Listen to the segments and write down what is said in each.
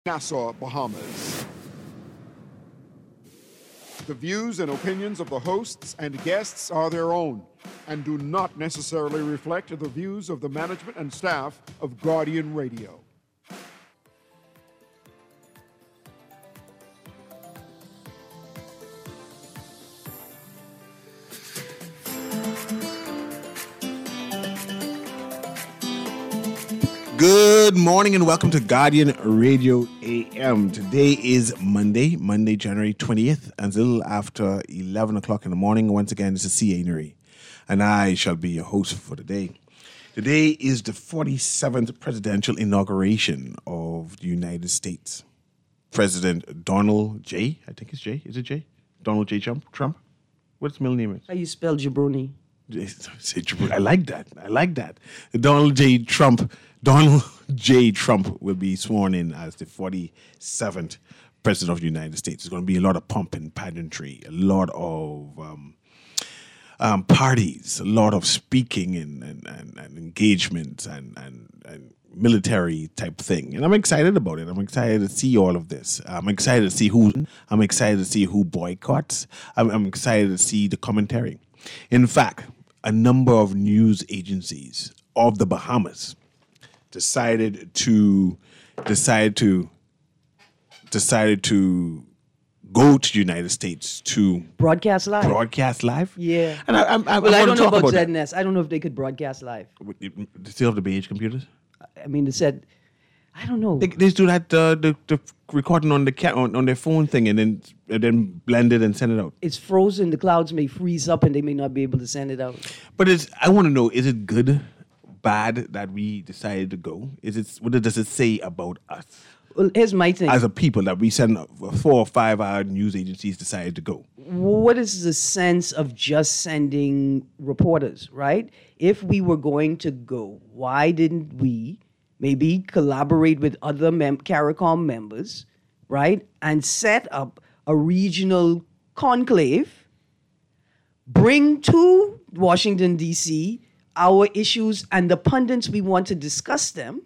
Nassau, Bahamas. The views and opinions of the hosts and guests are their own and do not necessarily reflect the views of the management and staff of Guardian Radio. Good morning and welcome to Guardian Radio AM. Today is Monday, January 20th, and it's a little after 11 o'clock in the morning. Once again, this is C.A. Nuri, and I shall be your host for the day. Today is the 47th presidential inauguration of the United States. President Donald J. I think it's J. Is it J? Donald J. Trump? What's his middle name? How you spell jabroni? I like that. Donald J. Trump will be sworn in as the 47th president of the United States. There's going to be a lot of pomp and pageantry, a lot of parties, a lot of speaking and engagements and military type thing. And I'm excited about it. I'm excited to see all of this. I'm excited to see who boycotts. I'm excited to see the commentary. In fact, a number of news agencies of the Bahamas decided to go to the United States to broadcast live. Yeah, and I don't know about ZNS. I don't know if they could broadcast live. They still have the beige computers. I mean, they said, I don't know. They do that the recording on on their phone thing and then blend it and send it out. It's frozen. The clouds may freeze up and they may not be able to send it out. But I want to know: is it good, bad that we decided to go? What does it say about us? Well, here's my thing: as a people, that we send 4 or 5 hour news agencies decided to go. What is the sense of just sending reporters? Right? If we were going to go, why didn't we? Maybe collaborate with other CARICOM members, right? And set up a regional conclave, bring to Washington, D.C., our issues and the pundits we want to discuss them,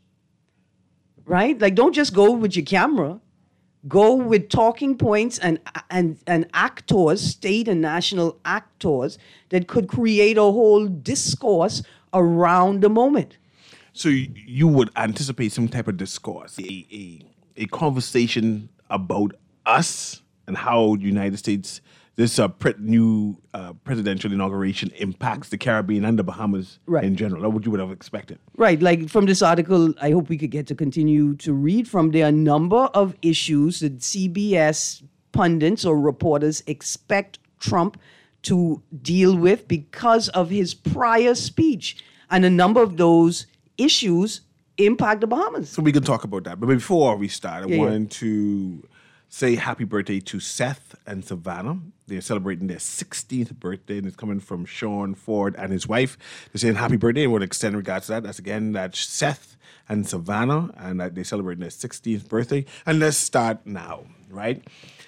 right? Like, don't just go with your camera. Go with talking points and actors, state and national actors, that could create a whole discourse around the moment. So you would anticipate some type of discourse, a conversation about us and how the United States, this new presidential inauguration impacts the Caribbean and the Bahamas in general. That's what you would have expected. Right. Like from this article, I hope we could get to continue to read from there. A number of issues that CBS pundits or reporters expect Trump to deal with because of his prior speech. And a number of those issues impact the Bahamas. So we can talk about that. But before we start, I wanted to say happy birthday to Seth and Savannah. They're celebrating their 16th birthday, and it's coming from Sean Ford and his wife. They're saying happy birthday, and we'll extend regards to that. That's Seth and Savannah, and they're celebrating their 16th birthday. And let's start now, right?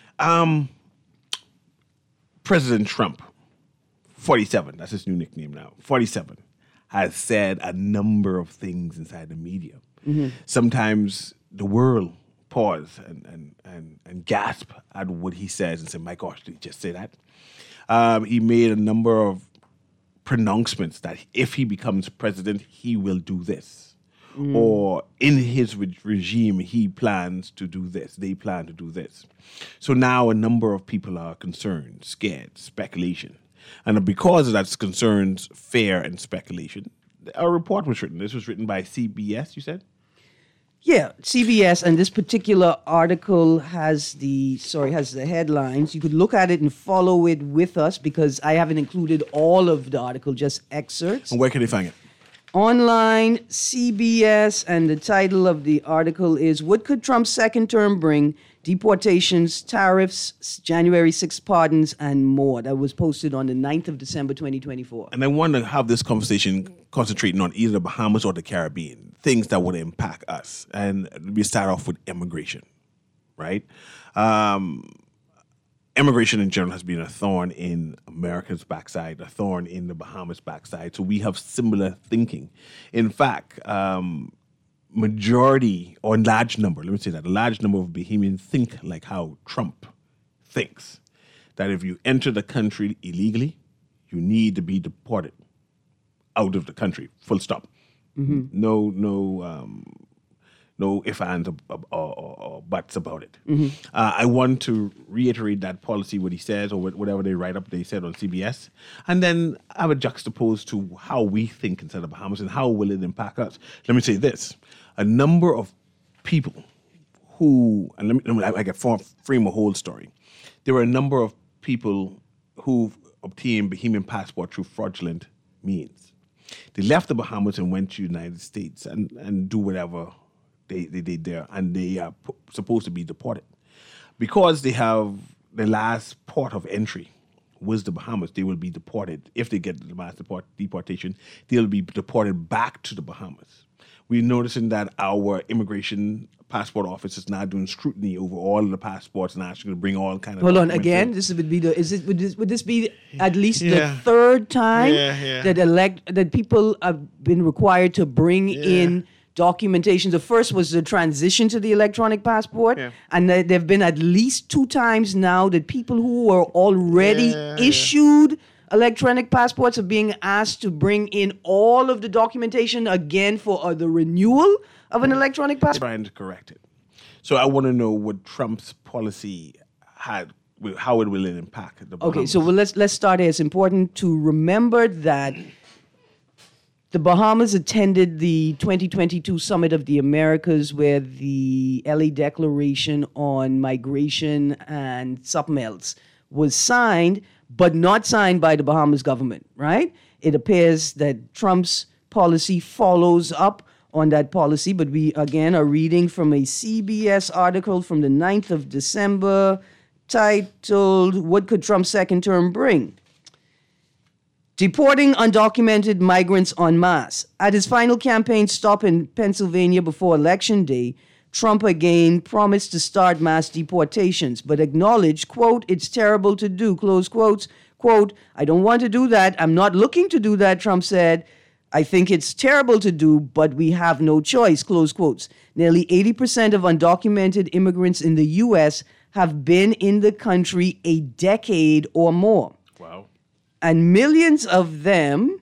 President Trump, 47, that's his new nickname now, 47. Has said a number of things inside the media. Mm-hmm. Sometimes the world pause and gasp at what he says and say, my gosh, did he just say that? He made a number of pronouncements that if he becomes president, he will do this. Mm. Or in his regime, he plans to do this. They plan to do this. So now a number of people are concerned, scared, speculation. And because of that concerns fear and speculation, a report was written. This was written by CBS, you said? Yeah, CBS, and this particular article has the headlines. You could look at it and follow it with us because I haven't included all of the article, just excerpts. And where can they find it? Online, CBS, and the title of the article is What Could Trump's Second Term Bring? Deportations, Tariffs, January 6th Pardons, and more. That was posted on the 9th of December, 2024. And I want to have this conversation concentrating on either the Bahamas or the Caribbean, things that would impact us. And we start off with immigration, right? Immigration in general has been a thorn in America's backside, a thorn in the Bahamas' backside. So we have similar thinking. In fact, majority or large number, let me say that, a large number of Bahamians think like how Trump thinks, that if you enter the country illegally, you need to be deported out of the country, full stop. No ifs, ands, or buts about it. I want to reiterate that policy, what he says, or whatever they write up, they said on CBS, and then I would juxtapose to how we think inside the Bahamas and how will it impact us. Let me say this. A number of people who, and I can frame a whole story. There were a number of people who obtained Bahamian passport through fraudulent means. They left the Bahamas and went to the United States and do whatever they did there, and they are supposed to be deported. Because they have the last port of entry was the Bahamas, they will be deported. If they get the mass deportation, they'll be deported back to the Bahamas. We're noticing that our immigration passport office is now doing scrutiny over all of the passports and actually going to bring all kind of. Hold on, again. This would be would this be at least the third time that people have been required to bring in documentation? The first was the transition to the electronic passport, and there have been at least 2 times now that people who were already issued electronic passports are being asked to bring in all of the documentation again for the renewal of an electronic passport. Trying to correct it. So I want to know what Trump's policy had, how it will impact the Bahamas. Okay, so let's start here. It's important to remember that the Bahamas attended the 2022 Summit of the Americas, where the LA Declaration on Migration and something else was signed, but not signed by the Bahamas government, right? It appears that Trump's policy follows up on that policy, but we, again, are reading from a CBS article from the 9th of December titled, "What Could Trump's Second Term Bring?" Deporting undocumented migrants en masse. At his final campaign stop in Pennsylvania before Election Day, Trump again promised to start mass deportations, but acknowledged, quote, "It's terrible to do," close quotes. Quote, "I don't want to do that. I'm not looking to do that," Trump said. "I think it's terrible to do, but we have no choice," close quotes. Nearly 80% of undocumented immigrants in the U.S. have been in the country a decade or more. Wow. And millions of them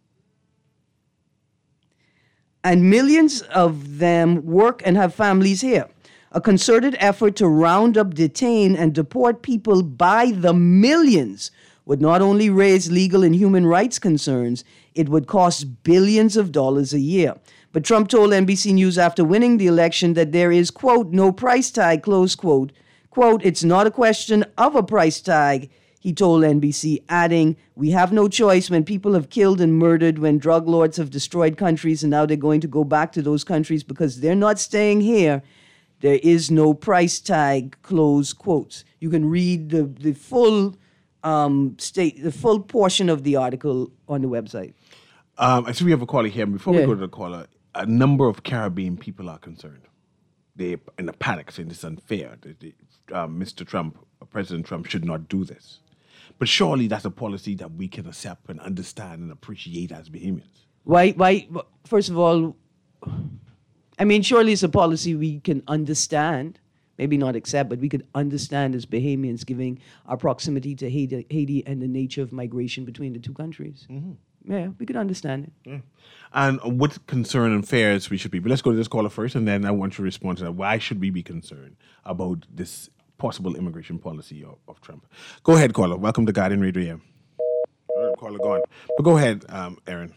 work and have families here. A concerted effort to round up, detain, and deport people by the millions would not only raise legal and human rights concerns, it would cost billions of dollars a year. But Trump told NBC News after winning the election that there is, quote, "no price tag," close quote. Quote, "It's not a question of a price tag," he told NBC, adding, "We have no choice when people have killed and murdered, when drug lords have destroyed countries, and now they're going to go back to those countries because they're not staying here. There is no price tag," close quotes. You can read the full the full portion of the article on the website. I see we have a caller here. Before we go to the caller, a number of Caribbean people are concerned. They're in a panic, saying this is unfair. Mr. Trump, President Trump, should not do this. But surely that's a policy that we can accept and understand and appreciate as Bahamians. Why? First of all, I mean, surely it's a policy we can understand. Maybe not accept, but we could understand as Bahamians, given our proximity to Haiti and the nature of migration between the two countries. Mm-hmm. Yeah, we could understand it. Yeah. And what concern and fears we should be. But let's go to this caller first, and then I want you to respond to that. Why should we be concerned about this possible immigration policy of Trump? Go ahead, caller. Welcome to Guardian Radio. Caller gone. But go ahead, Aaron.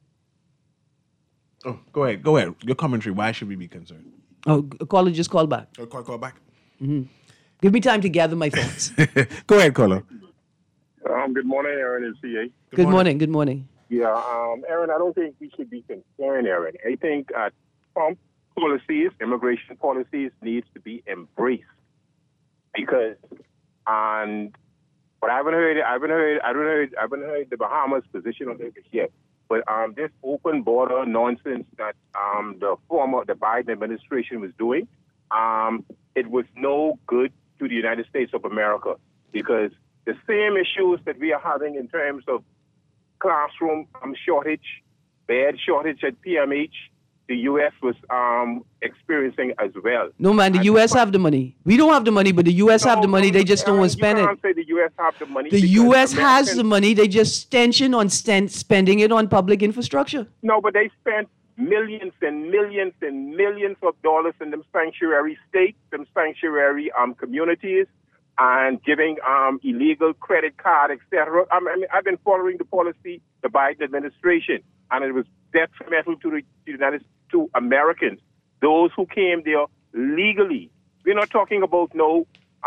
Oh, go ahead. Your commentary. Why should we be concerned? Oh, caller just called back. Oh, call back. Mm-hmm. Give me time to gather my thoughts. Go ahead, caller. Good morning, Aaron and CA. Good morning. Good morning. Yeah, Aaron, I don't think we should be concerned, Aaron. I think Trump policies, immigration policies, needs to be embraced because, and but I haven't heard the Bahamas position on this yet. But this open border nonsense that the Biden administration was doing, it was no good to the United States of America because the same issues that we are having in terms of classroom shortage, bed shortage at PMH, the U.S. was experiencing as well. No, man, the And U.S. have the money. We don't have the money, but the U.S. have the money. They just don't want to spend you it. can't say the U.S. have the money. The because U.S. has Americans- the money. They just tension on spending it on public infrastructure. No, but they spent millions and millions and millions of dollars in them sanctuary states, them sanctuary communities, and giving illegal credit card, etc. I mean, I've been following the policy, the Biden administration, and it was detrimental to to Americans, those who came there legally. We're not talking about no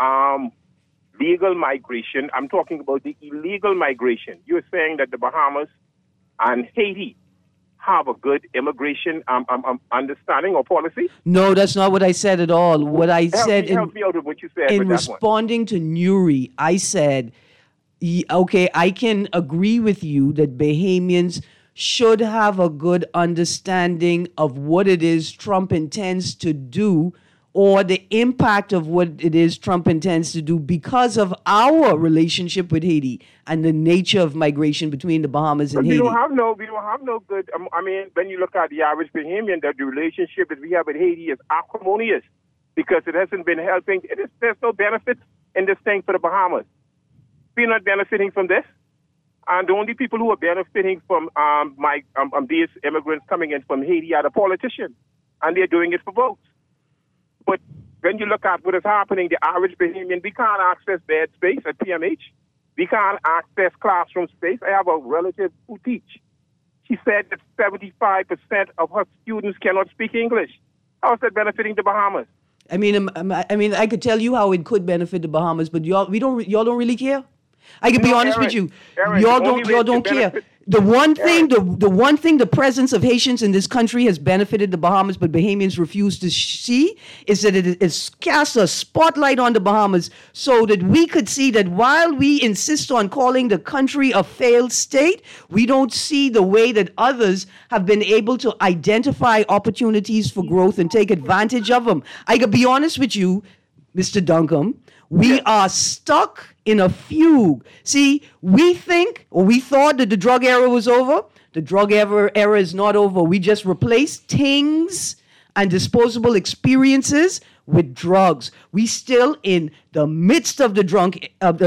legal migration. I'm talking about the illegal migration. You're saying that the Bahamas and Haiti have a good immigration understanding or policy? No, that's not what I said at all. What I said help me out with what you said in with that one. responding to Nuri, I said, okay, I can agree with you that Bahamians should have a good understanding of what it is Trump intends to do or the impact of what it is Trump intends to do because of our relationship with Haiti and the nature of migration between the Bahamas and But Haiti. we don't have no good. I mean, when you look at the average Bahamian, that the relationship that we have with Haiti is acrimonious because it hasn't been helping. There's no benefits in this thing for the Bahamas. We're not benefiting from this, and the only people who are benefiting from these immigrants coming in from Haiti are the politicians, and they're doing it for votes. But when you look at what is happening, the average Bahamian, we can't access bed space at PMH. We can't access classroom space. I have a relative who teach. She said that 75% of her students cannot speak English. How is that benefiting the Bahamas? I mean, I could tell you how it could benefit the Bahamas, but y'all don't really care. I can be honest with you. Aaron, Y'all the only way don't to care. benefit- The one thing, the presence of Haitians in this country has benefited the Bahamas, but Bahamians refuse to see, is that it has cast a spotlight on the Bahamas so that we could see that while we insist on calling the country a failed state, we don't see the way that others have been able to identify opportunities for growth and take advantage of them. I can be honest with you, Mr. Duncombe, we are stuck in a fugue. See, we thought that the drug era was over. The drug era is not over. We just replaced things and disposable experiences with drugs. We still in the midst of the drug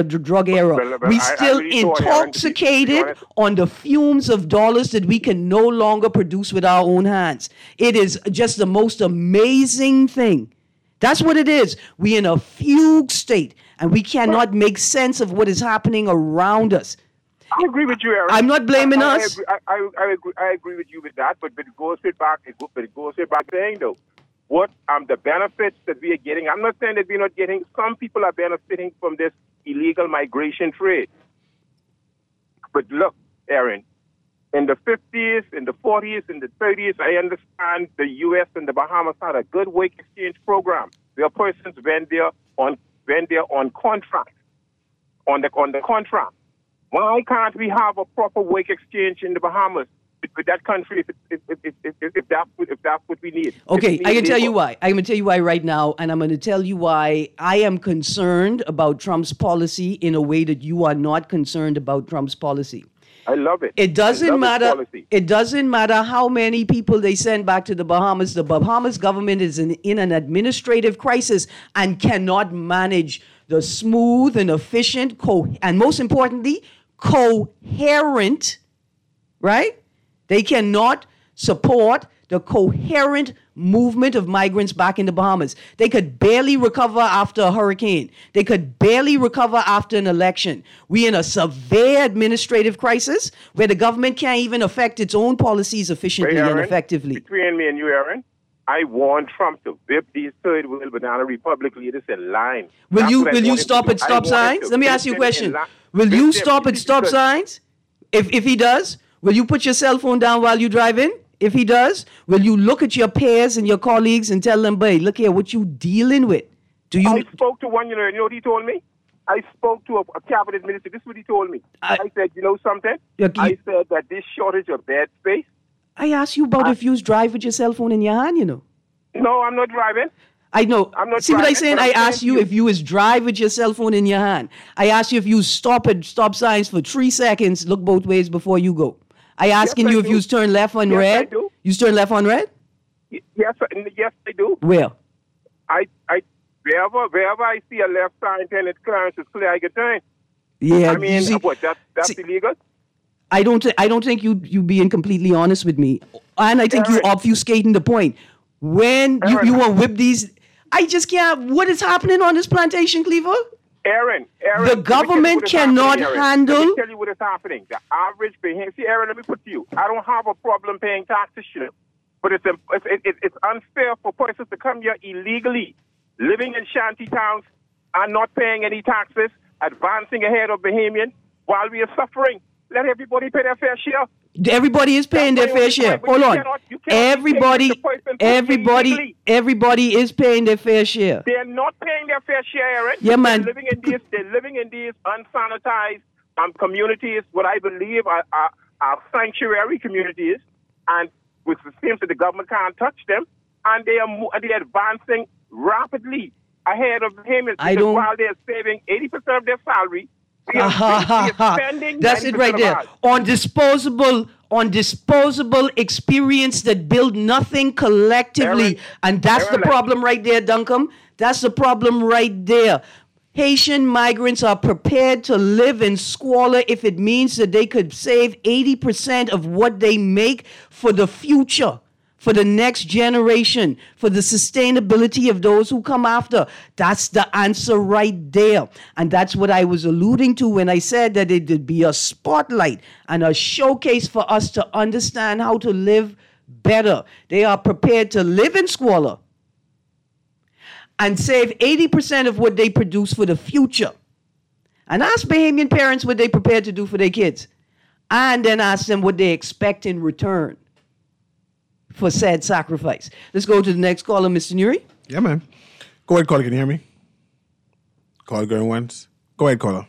era. We still really thought, Aaron, intoxicated to be honest. on the fumes of dollars that we can no longer produce with our own hands. It is just the most amazing thing. That's what it is. We're in a fugue state, and we cannot make sense of what is happening around us. I agree with you, Aaron. I'm not blaming us. I agree with you with that, but it goes back. It goes back saying though, what the benefits that we are getting. I'm not saying that we're not getting. Some people are benefiting from this illegal migration trade. But look, Aaron, in the 50s, in the 40s, in the 30s, I understand the U.S. and the Bahamas had a good work exchange program where persons went there on contract, on the contract. Why can't we have a proper work exchange in the Bahamas with that country if that's what we need? Okay, I can tell you why. I'm going to tell you why right now, and I'm going to tell you why I am concerned about Trump's policy in a way that you are not concerned about Trump's policy. I love it. It doesn't I love matter. his policy. It doesn't matter how many people they send back to the Bahamas. The Bahamas government is in an administrative crisis and cannot manage the smooth and efficient, and most importantly, coherent, right? They cannot support the coherent movement of migrants back in the Bahamas. They could barely recover after a hurricane. They could barely recover after an election. We're in a severe administrative crisis where the government can't even affect its own policies efficiently Hey, Aaron, and effectively. Between me and you, Aaron, I want Trump to whip these third world banana republic leaders in line. Will That's you what I will you want him stop to at do. I stop want him signs? to Let me whip ask you a them question. in line. Will Whip you them stop at stop because- signs? If he does, will you put your cell phone down while you drive in? If he does, will you look at your peers and your colleagues and tell them, "Hey, look here, what you dealing with?" Do you? I spoke to one, you know what he told me? I spoke to a cabinet minister. This is what he told me. I said, you know something? Okay. I said that this shortage of bed space. I asked you about if you drive with your cell phone in your hand, you know. No, I'm not driving. I know. I'm not See what I'm driving, saying? but I I'm saying asked to you you- if you was drive with your cell phone in your hand. I asked you if you stop at stop signs for 3 seconds, look both ways before you go. I asking I you if do. you turn left on Yes, I red. do. You turn left on red? Yes, yes, I do. Where? Wherever I see a left sign and it's clearance, it's clear I get turn. Yeah, I mean, you see, what? That's see, illegal. I don't think you being completely honest with me, and I think you Aaron. obfuscating the point. When you Aaron. want to whip these, I just can't. What is happening on this plantation, Cleaver? Aaron, The let me tell you government what is cannot happening, Aaron. handle- Let me tell you what is happening. The average behavior. See, Aaron, let me put to you. I don't have a problem paying taxes, but it's unfair for persons to come here illegally, living in shanty towns and not paying any taxes, advancing ahead of Bahamian while we are suffering. Let everybody pay their fair share. Everybody is paying their fair share. Hold on. Everybody is paying their fair share. They're not paying their fair share, Aaron. Yeah, man. They're living in these unsanitized communities, what I believe are sanctuary communities, and which it seems that the government can't touch them, and they're advancing rapidly ahead of him. While they're saving 80% of their salary, they're spending. That's it right there. On disposable experience that build nothing collectively. Aaron, And that's the problem right there, Duncombe. That's the problem right there. Haitian migrants are prepared to live in squalor if it means that they could save 80% of what they make for the future, for the next generation, for the sustainability of those who come after. That's the answer right there. And that's what I was alluding to when I said that it would be a spotlight and a showcase for us to understand how to live better. They are prepared to live in squalor and save 80% of what they produce for the future. And ask Bahamian parents what they prepared to do for their kids. And then ask them what they expect in return for said sacrifice. Let's go to the next caller, Mr. Nuri. Yeah, man. Go ahead, caller. Can you hear me? Caller going once. Go ahead, caller.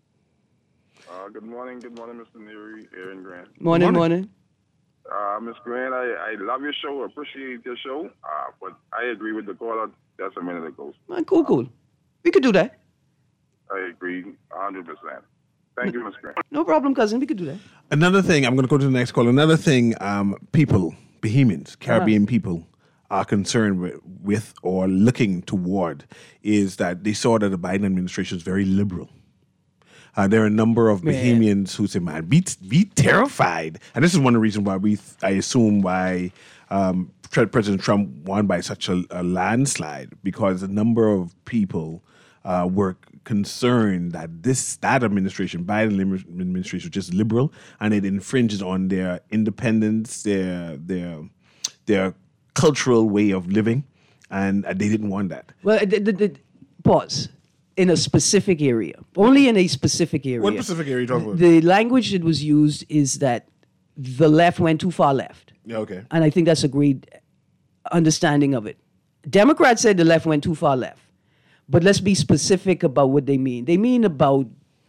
Good morning, Mr. Neary, Aaron Grant. Morning. Ms. Grant, I love your show, appreciate your show, but I agree with the caller that's a minute ago. Cool. We could do that. I agree 100%. Thank you, Ms. Grant. No problem, cousin. We could do that. Another thing, I'm going to go to the next call. Another thing, people, Bahamians, Caribbean people are concerned with or looking toward is that they saw that the Biden administration is very liberal. There are a number of Bahamians who say, man, be terrified. And this is one of the reasons why I assume why President Trump won by such a landslide, because a number of people were concerned that that administration, Biden administration, was just liberal and it infringes on their independence, their cultural way of living, and they didn't want that. Well, pause. In a specific area. Only in a specific area. What specific area are you talking about? The language that was used is that the left went too far left. Yeah, okay. And I think that's a great understanding of it. Democrats said the left went too far left. But let's be specific about what they mean. They mean about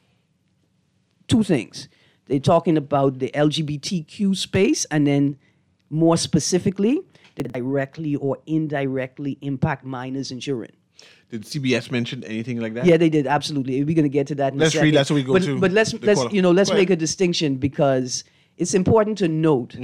two things. They're talking about the LGBTQ space, and then more specifically, they directly or indirectly impact minors and children. Did CBS mention anything like that? Yeah, they did, absolutely. We're going to get to that in a second. Read. That's what we go to. But let's make a distinction, because it's important to note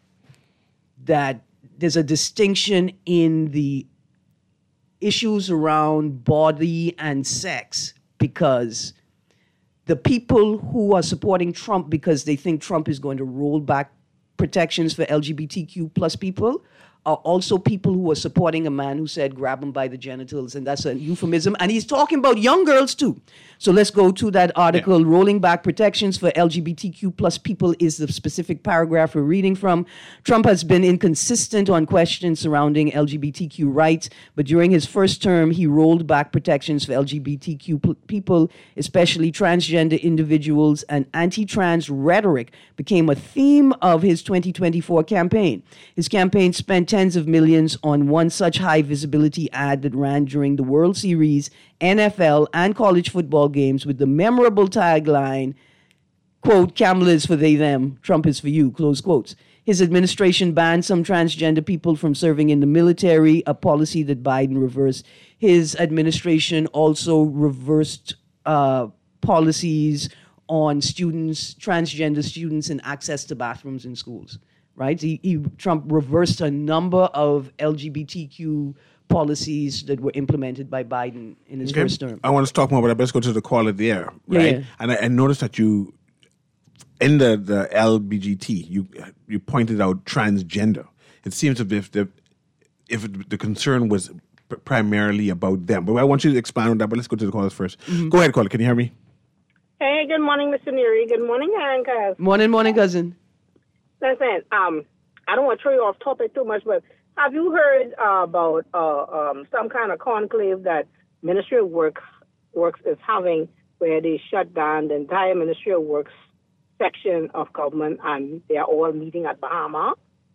that there's a distinction in the issues around body and sex, because the people who are supporting Trump because they think Trump is going to roll back protections for LGBTQ plus people are also people who are supporting a man who said grab him by the genitals, and that's a euphemism. And he's talking about young girls too. So let's go to that article. Yeah. Rolling back protections for LGBTQ plus people is the specific paragraph we're reading from. Trump has been inconsistent on questions surrounding LGBTQ rights, but during his first term, he rolled back protections for LGBTQ people, especially transgender individuals, and anti-trans rhetoric became a theme of his 2024 campaign. His campaign spent tens of millions on one such high visibility ad that ran during the World Series, NFL, and college football games with the memorable tagline, quote, Kamala is for they, them, Trump is for you, close quotes. His administration banned some transgender people from serving in the military, a policy that Biden reversed. His administration also reversed policies on students, transgender students, and access to bathrooms in schools. right? Trump reversed a number of LGBTQ policies that were implemented by Biden in his first term. I want to talk more about that, but let's go to the call of the air, Yeah, right? yeah. And I noticed that you, in the LBGT, you pointed out transgender. It seems as if the concern was primarily about them. But I want you to expand on that, but let's go to the callers first. Go ahead, caller. Can you hear me? Hey, good morning, Mr. Neary. Good morning, Aaron Cuz. Morning, cousin. Listen, I don't want to throw you off topic too much, but have you heard about some kind of conclave that Ministry of Works is having where they shut down the entire Ministry of Works section of government and they are all meeting at Bahama?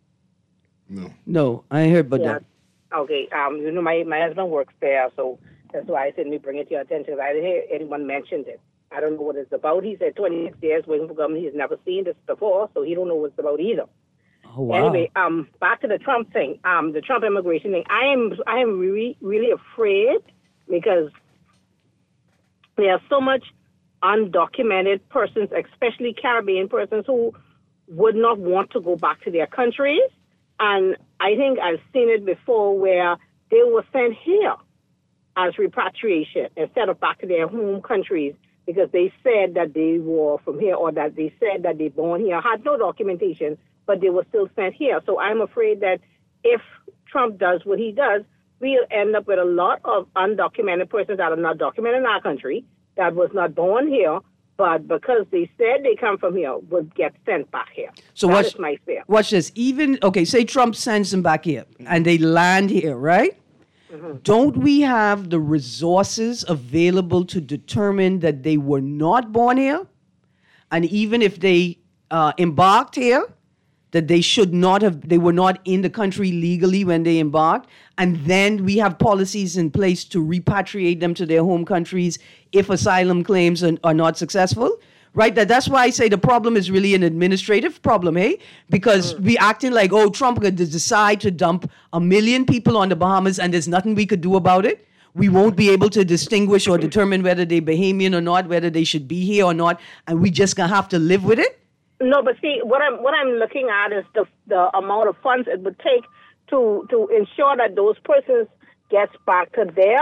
No, I ain't heard about that. Okay. My husband works there, so that's why I said let me bring it to your attention because I didn't hear anyone mentioned it. I don't know what it's about. He said 26 years waiting for government. He's never seen this before, so he don't know what it's about either. Oh, wow. Anyway, back to the Trump thing, the Trump immigration thing. I am really, really afraid because there are so much undocumented persons, especially Caribbean persons, who would not want to go back to their countries. And I think I've seen it before where they were sent here as repatriation instead of back to their home countries because they said that they were from here or that they said that they born here, had no documentation, but they were still sent here. So I'm afraid that if Trump does what he does, we'll end up with a lot of undocumented persons that are not documented in our country, that was not born here, but because they said they come from here, would get sent back here. So that is my fear. Watch this. Say Trump sends them back here and they land here, right? Don't we have the resources available to determine that they were not born here? And even if they embarked here, that they were not in the country legally when they embarked. And then we have policies in place to repatriate them to their home countries if asylum claims are not successful. Right? That's why I say the problem is really an administrative problem, hey? Because we acting like, Trump could decide to dump 1 million people on the Bahamas and there's nothing we could do about it. We won't be able to distinguish or determine whether they're Bahamian or not, whether they should be here or not, and we just gonna have to live with it. No, but see, what I'm looking at is the amount of funds it would take to ensure that those persons gets back to their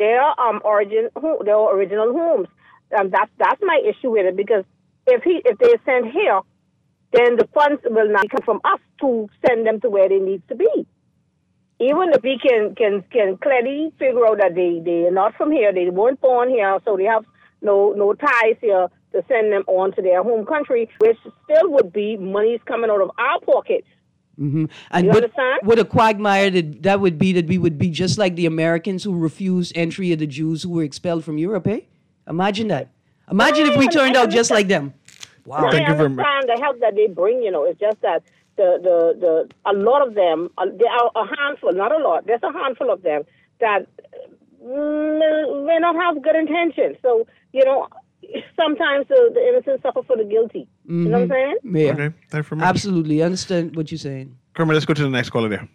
original homes. That's my issue with it because if they're sent here, then the funds will not come from us to send them to where they need to be. Even if we can clearly figure out that they are not from here, they weren't born here, so they have no ties here to send them on to their home country, which still would be monies coming out of our pocket. Mm-hmm. And you understand? What a quagmire that would be that we would be just like the Americans who refused entry of the Jews who were expelled from Europe, eh? Imagine that. Imagine if we turned out just like them. Wow. Thank you very much. I understand the help that they bring, it's just that a lot of them, there are a handful, not a lot, there's a handful of them that may not have good intentions. So, sometimes the innocent suffer for the guilty. Mm-hmm. You know what I'm saying? Yeah. Okay, thank you very much. Absolutely. I understand what you're saying. Kermit, let's go to the next caller there.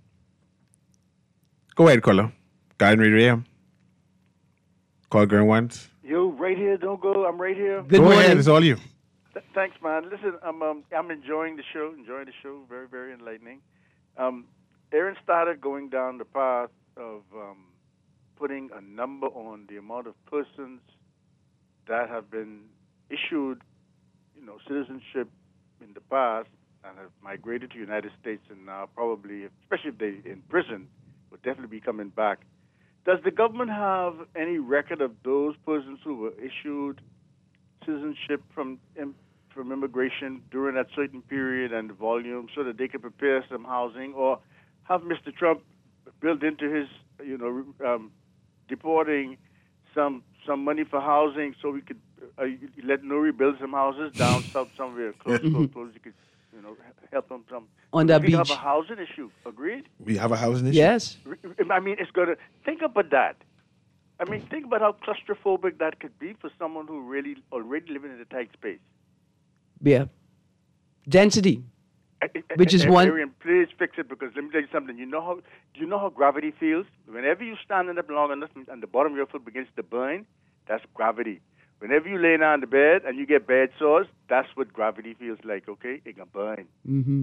Go ahead, caller. Guide Radio AM. Call going once. Yo, right here, don't go. I'm right here. Good Go morning. ahead, it's all you. Thanks, man. Listen, I'm enjoying the show. Very, very enlightening. Aaron started going down the path of putting a number on the amount of persons that have been issued, citizenship in the past and have migrated to the United States and now probably, especially if they're in prison, will definitely be coming back. Does the government have any record of those persons who were issued citizenship from immigration during that certain period and the volume so that they could prepare some housing, or have Mr. Trump built into his, deporting some money for housing so we could let Nuri build some houses down south somewhere close. You could, help them some. On that we beach. have a housing issue. Agreed? We have a housing issue? Yes. I mean, it's going to... Think about that. I mean, think about how claustrophobic that could be for someone who really already living in a tight space. Yeah. Density. Which is one... Arian, please fix it, because let me tell you something. Do you know how gravity feels? Whenever you stand up long enough and the bottom of your foot begins to burn, that's gravity. Whenever you lay down on the bed and you get bed sores, that's what gravity feels like, okay? It can burn. Mm-hmm.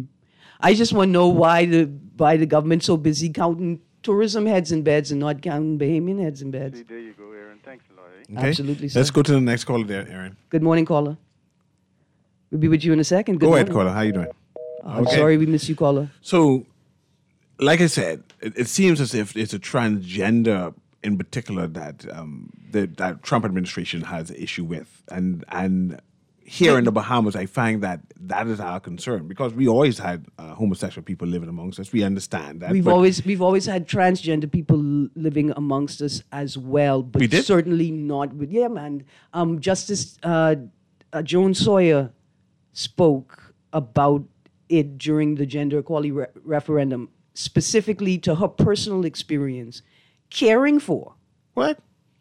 I just want to know why the government's so busy counting tourism heads in beds and not counting Bahamian heads in beds. See, there you go, Aaron. Thanks a lot. Okay? Absolutely, sir. Let's go to the next caller there, Aaron. Good morning, caller. We'll be with you in a second. Good Go ahead, morning. caller. How you doing? I'm sorry we missed you, caller. So, like I said, it seems as if it's a transgender in particular that that Trump administration has an issue with, and here in the Bahamas, I find that is our concern because we always had homosexual people living amongst us. We understand that. We've always had transgender people living amongst us as well, but We did? certainly not with Justice Joan Sawyer spoke about it during the gender equality referendum, specifically to her personal experience caring for What?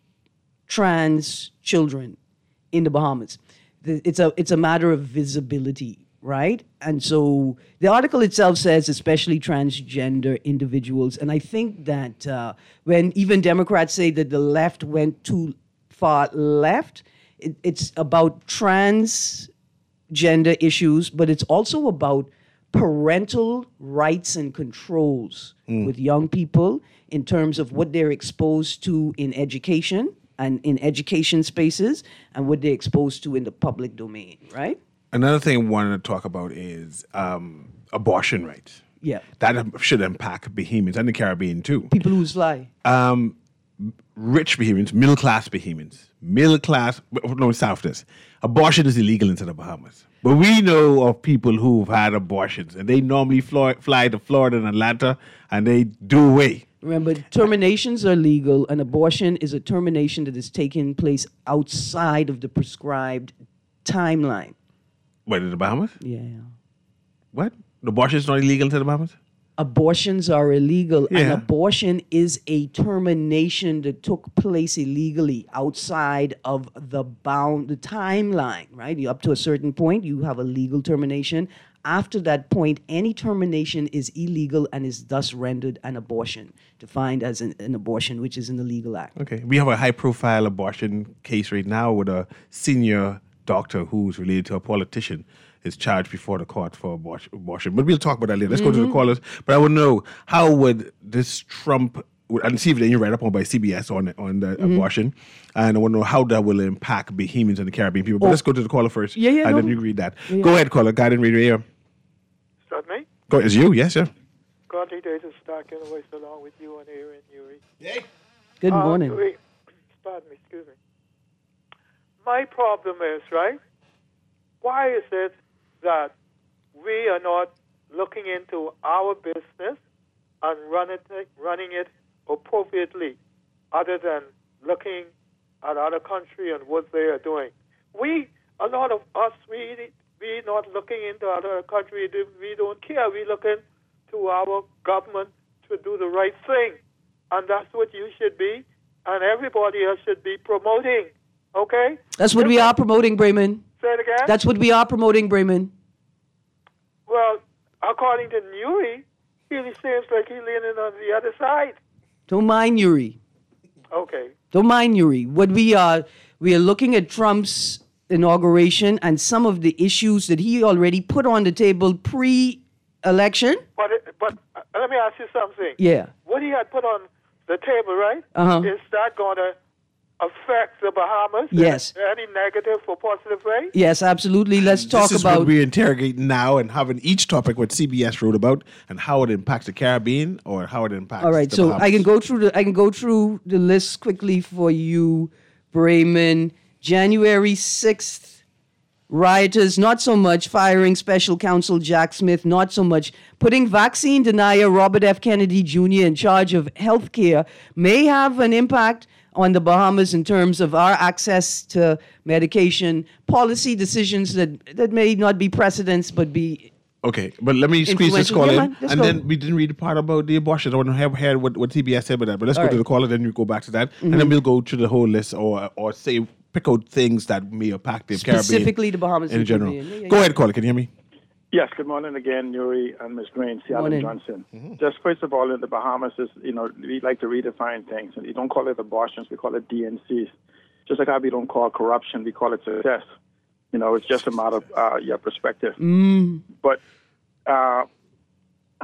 trans children in the Bahamas. It's a matter of visibility, right? And so the article itself says especially transgender individuals. And I think that when even Democrats say that the left went too far left, it's about transgender issues, but it's also about parental rights and controls with young people in terms of what they're exposed to in education and in education spaces and what they're exposed to in the public domain, right? Another thing I wanted to talk about is abortion rights. Yeah. That should impact Bahamians and the Caribbean too. People who fly. Rich Bahamians, middle-class Bahamians, south this. Abortion is illegal into the Bahamas. But we know of people who've had abortions, and they normally fly to Florida and Atlanta, and they do away. Remember, terminations are legal. An abortion is a termination that is taking place outside of the prescribed timeline. What, in the Bahamas? Yeah. What? The abortion is not illegal into the Bahamas? Abortions are illegal. An Yeah. abortion is a termination that took place illegally outside of the timeline, right? Up to a certain point, you have a legal termination. After that point, any termination is illegal and is thus rendered an abortion, defined as an abortion, which is an illegal act. Okay. We have a high-profile abortion case right now with a senior doctor who's related to a politician is charged before the court for abortion. But we'll talk about that later. Let's go to the callers. But I want to know, how would this Trump, and see if you read up on by CBS on the abortion, and I want to know how that will impact Bahamians and the Caribbean people. But let's go to the caller first. And then you read that. Yeah. Go ahead, caller. Guiding Radio Air. Is that me? Go, it's you, yes, sir. Godly days of Stark in the West along with you and Aaron Yuri. Good morning. Pardon me, excuse me. My problem is, right, why is it that we are not looking into our business and running it appropriately, other than looking at other country and what they are doing? A lot of us, we not looking into other country. We don't care. We looking to our government to do the right thing, and that's what you should be, and everybody else should be promoting. Okay? That's what we are promoting, Brayman. Say it again? That's what we are promoting, Brayman. Well, according to Nuri, he seems like he's leaning on the other side. Don't mind Yuri. Okay. Don't mind Yuri. What we are looking at Trump's inauguration and some of the issues that he already put on the table pre-election. But let me ask you something. Yeah. What he had put on the table, right? Uh-huh. Is that going to affect the Bahamas? Yes. Any negative or positive way? Yes, absolutely. Let's talk This is about. what we're interrogating now and having each topic what CBS wrote about and how it impacts the Caribbean or how it impacts All right, the so Bahamas. I can go through the list quickly for you, Brayman. January 6th, rioters, not so much. Firing special counsel Jack Smith, not so much. Putting vaccine denier Robert F. Kennedy Jr. in charge of health care may have an impact on the Bahamas in terms of our access to medication, policy decisions that may not be precedents but be. Okay, but let me squeeze this Influential. call Yeah, in. man, let's And go. then we didn't read the part about the abortion. I want to hear what TBS said about that. But let's go to right. the caller, then we go back to that. And then we'll go to the whole list or say, pick out things that may impact the Caribbean. Specifically the Bahamas in and general. Caribbean. Yeah. Go ahead, caller. Can you hear me? Yes, good morning again, Nuri and Ms. Green, Seattle Morning. Johnson. Just first of all, in the Bahamas, we like to redefine things. And we don't call it abortions, we call it DNCs. Just like how we don't call corruption, we call it success. It's just a matter of your perspective. But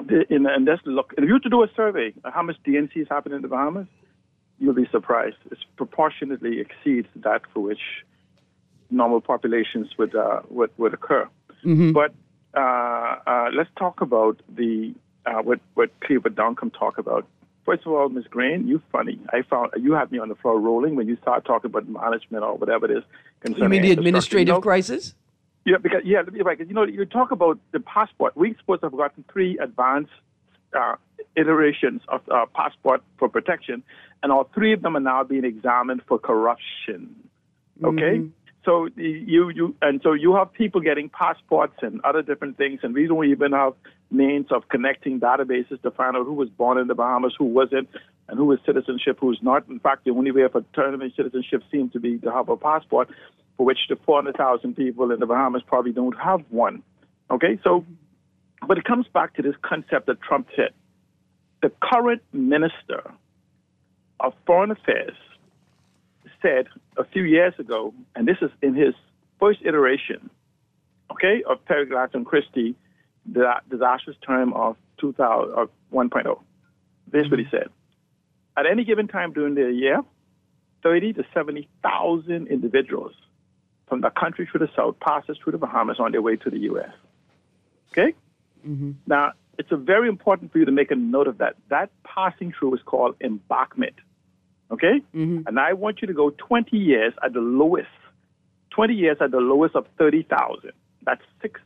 And let's look. If you were to do a survey of how much DNCs happen in the Bahamas, you'll be surprised. It proportionately exceeds that for which normal populations would occur. Mm-hmm. But let's talk about what Cleveland Duncombe talked about. First of all, Ms. Grain, you're funny. I found you had me on the floor rolling when you started talking about management or whatever it is. You mean the administrative crisis? Yeah, because you talk about the passport. We're supposed to have gotten 3 advanced iterations of passport for protection, and all 3 of them are now being examined for corruption. Okay. Mm-hmm. So you have people getting passports and other different things, and we don't even have means of connecting databases to find out who was born in the Bahamas, who wasn't, and who is citizenship, who's not. In fact, the only way of determining citizenship seems to be to have a passport, for which the 400,000 people in the Bahamas probably don't have one. Okay, so, but it comes back to this concept that Trump hit. The current Minister of Foreign Affairs said a few years ago, and this is in his first iteration, okay, of Terry Gladstone Christie, the disastrous term of 1.0. This is what he said. At any given time during the year, 30 to 70,000 individuals from the country to the south passes through the Bahamas on their way to the U.S. Okay? Mm-hmm. Now, it's very important for you to make a note of that. That passing through is called embarkment. Okay? Mm-hmm. And I want you to go 20 years at the lowest. 20 years at the lowest of 30,000. That's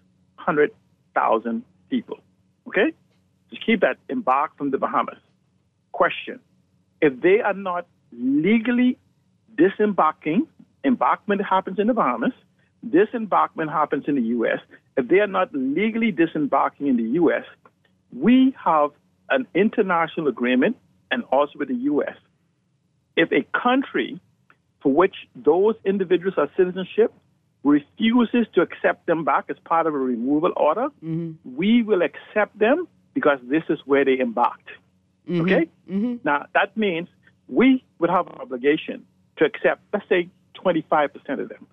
600,000 people. Okay? Just keep that embarked from the Bahamas. Question. If they are not legally disembarking, embarkment happens in the Bahamas, disembarkment happens in the U.S. If they are not legally disembarking in the U.S., we have an international agreement and also with the U.S. If a country for which those individuals are citizenship refuses to accept them back as part of a removal order, mm-hmm. we will accept them because this is where they embarked. Mm-hmm. Okay? Mm-hmm. Now, that means we would have an obligation to accept, let's say, 25% of them.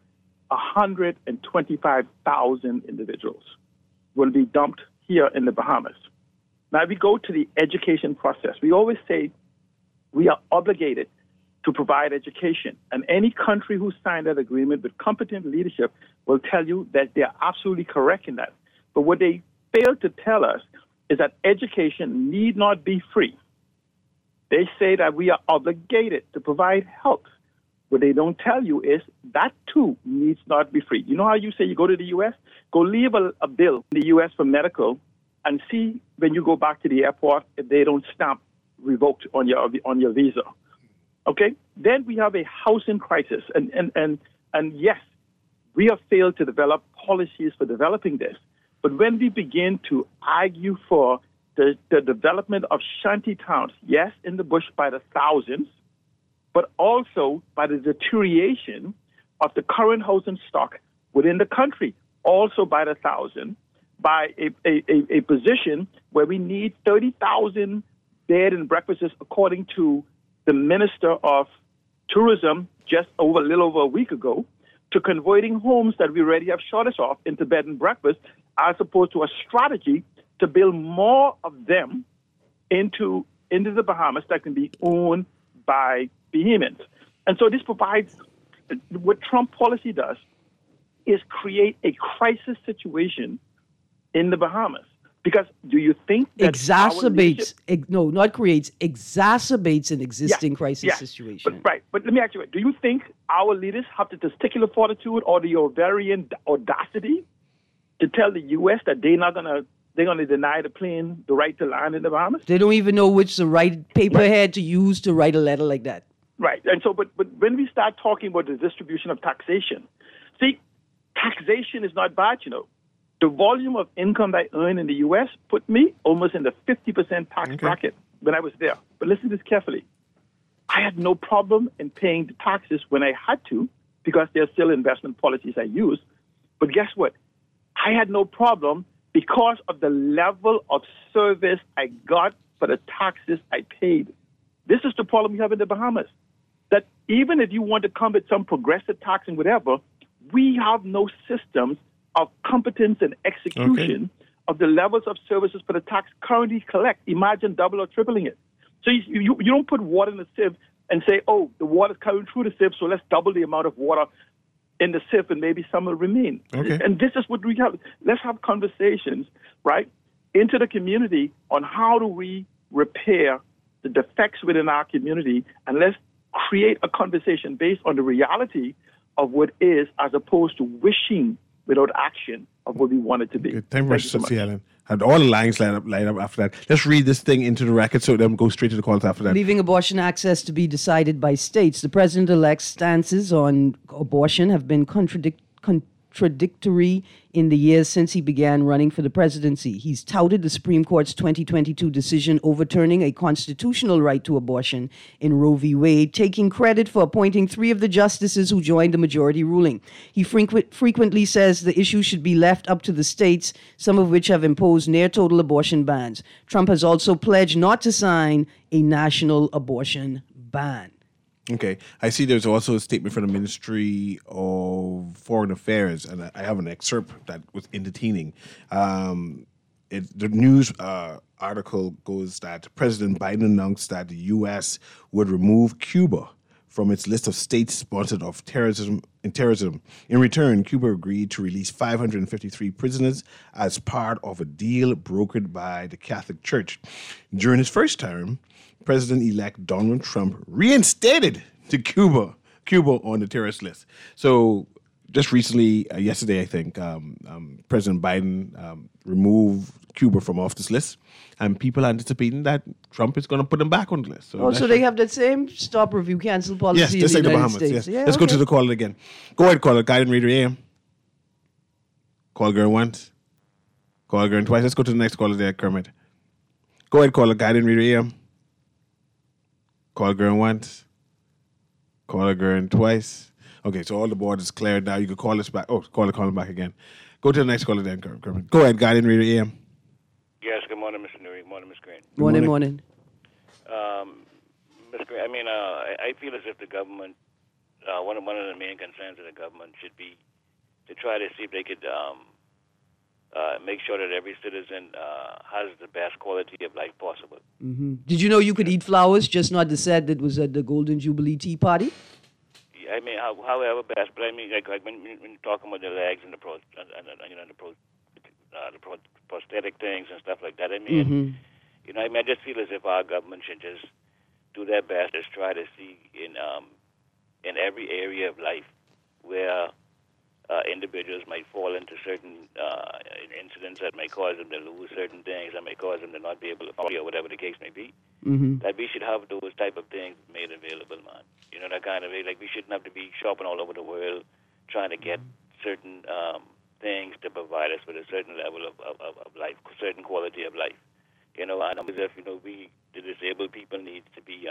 125,000 individuals will be dumped here in the Bahamas. Now, we go to the education process. We always say we are obligated to provide education. And any country who signed that agreement with competent leadership will tell you that they are absolutely correct in that. But what they fail to tell us is that education need not be free. They say that we are obligated to provide health. What they don't tell you is that, too, needs not be free. You know how you say you go to the U.S.? Go leave a bill in the U.S. for medical and see when you go back to the airport if they don't stamp revoked on your visa. Okay? Then we have a housing crisis. And yes, we have failed to develop policies for developing this. But when we begin to argue for the development of shanty towns, yes, in the bush by the thousands, but also by the deterioration of the current housing stock within the country, also by the thousand, by a position where we need 30,000 bed and breakfasts, according to the Minister of Tourism just a little over a week ago, to converting homes that we already have shortage of into bed and breakfast, as opposed to a strategy to build more of them into the Bahamas that can be owned by Bahamians. And so this provides, what Trump policy does is create a crisis situation in the Bahamas. Because do you think that exacerbates an existing crisis situation? But let me ask you, do you think our leaders have the testicular fortitude or the ovarian audacity to tell the U.S. that they're going to deny the plane the right to land in the Bahamas? They don't even know which the right paperhead to use to write a letter like that. Right. And so, but when we start talking about the distribution of taxation, see, taxation is not bad, you know. The volume of income that I earn in the U.S. put me almost in the 50% tax bracket when I was there. But listen to this carefully. I had no problem in paying the taxes when I had to, because there are still investment policies I use. But guess what? I had no problem because of the level of service I got for the taxes I paid. This is the problem we have in the Bahamas, that even if you want to come with some progressive taxing, whatever, we have no systems of competence and execution of the levels of services for the tax currently collect. Imagine double or tripling it. So you don't put water in the sieve and say, oh, the water's coming through the sieve, so let's double the amount of water in the sieve and maybe some will remain. Okay. And this is what we have. Let's have conversations, right, into the community on how do we repair the defects within our community, and let's create a conversation based on the reality of what is, as opposed to wishing without action of what we want it to be. Okay, thank you very much, Alan. Had all the lines lined up after that. Let's read this thing into the record so then go straight to the calls after that. Leaving abortion access to be decided by states. The president-elect's stances on abortion have been contradictory in the years since he began running for the presidency. He's touted the Supreme Court's 2022 decision overturning a constitutional right to abortion in Roe v. Wade, taking credit for appointing 3 of the justices who joined the majority ruling. He frequently says the issue should be left up to the states, some of which have imposed near-total abortion bans. Trump has also pledged not to sign a national abortion ban. Okay. I see there's also a statement from the Ministry of Foreign Affairs, and I have an excerpt that was entertaining. The news article goes that President Biden announced that the U.S. would remove Cuba from its list of states sponsored of terrorism. In return, Cuba agreed to release 553 prisoners as part of a deal brokered by the Catholic Church. During his first term, President-elect Donald Trump reinstated to Cuba on the terrorist list. So just recently, yesterday, I think, President Biden removed Cuba from off this list, and people are anticipating that Trump is going to put them back on the list. So they have that same stop, review, cancel policy yes, in just the like the United Bahamas. States. Yes. Yeah, Let's go to the caller again. Go ahead, caller. Guiding Radio AM. Call girl once. Call girl twice. Let's go to the next caller there, Kermit. Go ahead, caller. Guiding Radio AM. Call girl once. Call girl twice. Okay, so all the board is cleared now. You can call us back. Oh, call back again. Go to the next caller then, Kermit. Go ahead, Guiding Radio AM. Yes, good morning, Mr. Nuri. Morning, Ms. Green. Morning. Ms. Green, I feel as if the government, one of the main concerns of the government should be to try to see if they could make sure that every citizen has the best quality of life possible. Mm-hmm. Did you know you could eat flowers, just not the set that was at the Golden Jubilee Tea Party? I mean, however best, but I mean, like when you're talking about the legs and the prosthetic things and stuff like that, I mean, I just feel as if our government should just do their best to try to see in every area of life where individuals might fall into certain incidents that may cause them to lose certain things, that may cause them to not be able to party or whatever the case may be, that we should have those type of things made available, man. You know, that kind of way. Like, we shouldn't have to be shopping all over the world trying to get certain things to provide us with a certain level of life, certain quality of life. You know, and as if, the disabled people need to be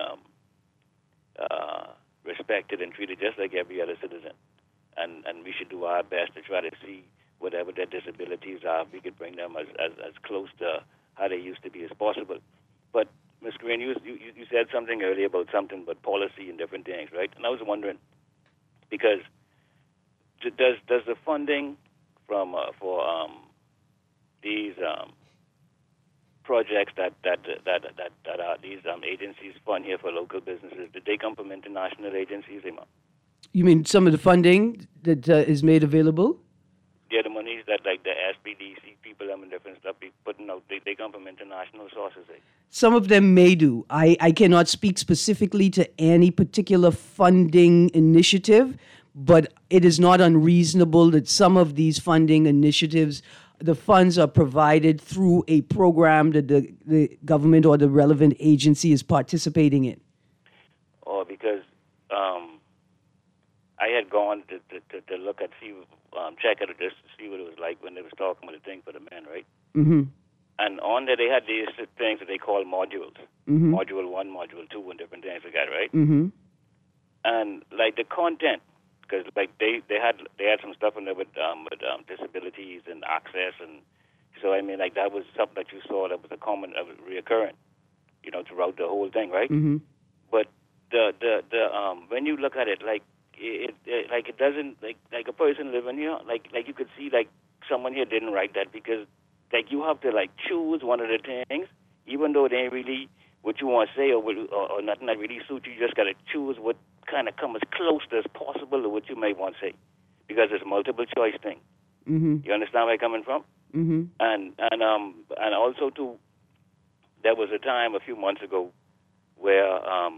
respected and treated just like every other citizen. And we should do our best to try to see whatever their disabilities are, if we could bring them as close to how they used to be as possible. But, Ms. Green, you said something earlier about policy and different things, right? And I was wondering, because does the funding for these projects that are these agencies fund here for local businesses, did they come from international agencies, Emma? You mean some of the funding that is made available? Yeah, the monies that like the SPDC people and different stuff be putting out, they come from international sources. Eh? Some of them may do. I cannot speak specifically to any particular funding initiative, but it is not unreasonable that some of these funding initiatives, the funds are provided through a program that the government or the relevant agency is participating in. Oh, because I had gone to look at, check it just to see what it was like when they was talking about the thing for the men, right? Mm-hmm. And on there they had these things that they call modules. Mm-hmm. Module 1, Module 2, and different things like that, right? Mm-hmm. And like the content, because like they had some stuff in there with disabilities and access, and so I mean like that was something that you saw that was a common reoccurring, throughout the whole thing, right? Mm-hmm. But the when you look at it, like it doesn't like a person living here, like you could see like someone here didn't write that because like you have to like choose one of the things, even though they ain't really what you want to say or nothing that really suits you. You just got to choose what kind of come as close as possible to what you may want to say, because it's a multiple choice thing. Mm-hmm. You understand where I'm coming from? Mm-hmm. And also too, there was a time a few months ago where a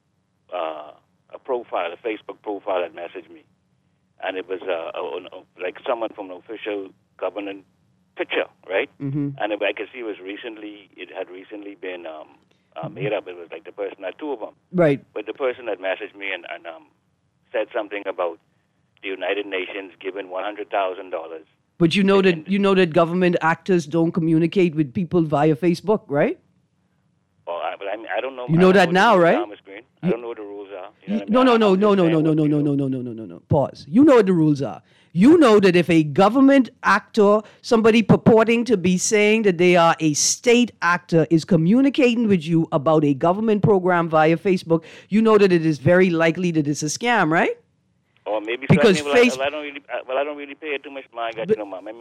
Facebook profile had messaged me, and it was like someone from an official government picture, right? Mm-hmm. And I could see it had recently been made up. It was like the person had two of them. Right. But the person had messaged me and said something about the United Nations giving $100,000. But you know that government actors don't communicate with people via Facebook, right? But I don't know. You know that now, right? I don't know what the rules are. You know No. Pause. You know what the rules are. You know that if a government actor, somebody purporting to be saying that they are a state actor, is communicating with you about a government program via Facebook, you know that it is very likely that it's a scam, right? Or maybe because so. I don't really pay it too much mind. But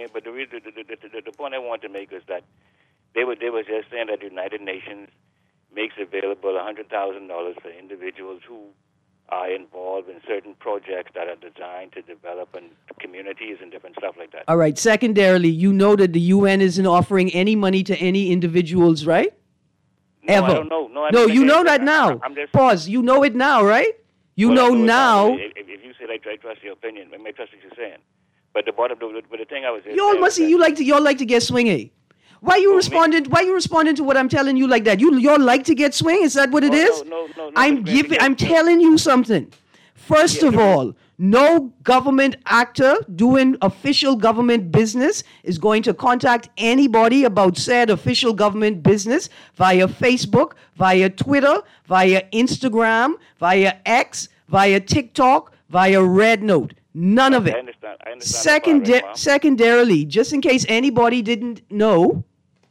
the point I want to make is that they were just saying that the United Nations makes available $100,000 for individuals who are involved in certain projects that are designed to develop in communities and different stuff like that. All right. Secondarily, you know that the UN isn't offering any money to any individuals, right? No, Ever. I don't know. No, you know that now. Pause. You know it now, right? You know now. If you say like I trust your opinion, I may trust what you're saying. But the thing I was saying, y'all must see you like to get swingy. Why you responding to what I'm telling you like that? Y'all like to get swing? Is that what it is? No. I'm telling you something. First of all, no government actor doing official government business is going to contact anybody about said official government business via Facebook, via Twitter, via Instagram, via X, via TikTok, via Red Note. None of it. I understand Secondarily, just in case anybody didn't know,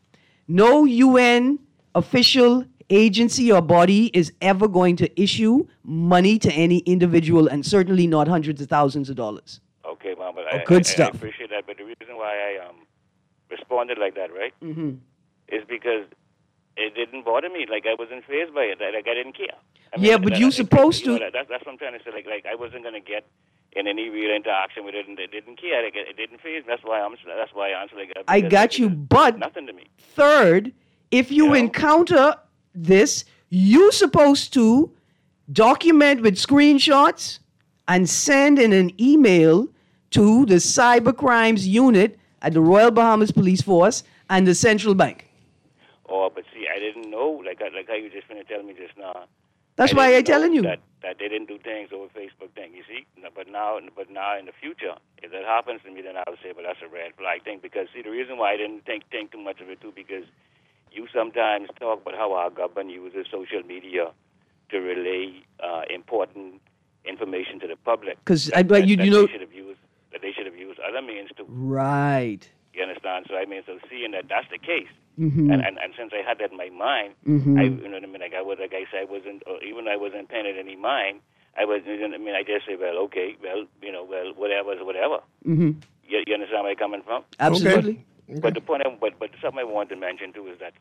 no UN official agency or body is ever going to issue money to any individual, and certainly not hundreds of thousands of dollars. Okay, Mom, but good stuff. I appreciate that, but the reason why I responded like that, right, is because it didn't bother me. Like I wasn't fazed by it. Like I didn't care. But you're supposed to. That's what I'm trying to say. Like I wasn't going to get in any real interaction with it, and it didn't care. Like, it didn't faze. That's why I answered like that. I got you, but nothing to me. Third, if you encounter this, you're supposed to document with screenshots and send in an email to the Cyber Crimes Unit at the Royal Bahamas Police Force and the Central Bank. Oh, but see, I didn't know, like how you just finished telling me just now. That's why I'm telling you. That they didn't do things over Facebook thing, you see? But now in the future, if that happens to me, then I would say, well, that's a red flag thing. Because, see, the reason why I didn't think too much of it, too, because you sometimes talk about how our government uses social media to relay important information to the public. Because they should have used other means to. Right. You understand? So seeing that that's the case, mm-hmm. and since I had that in my mind, mm-hmm. I wasn't, or even I wasn't paying it any mind. I just say, well, okay, whatever is whatever. Mm-hmm. You understand where I'm coming from? Absolutely. Okay. But the point, but something I want to mention too is that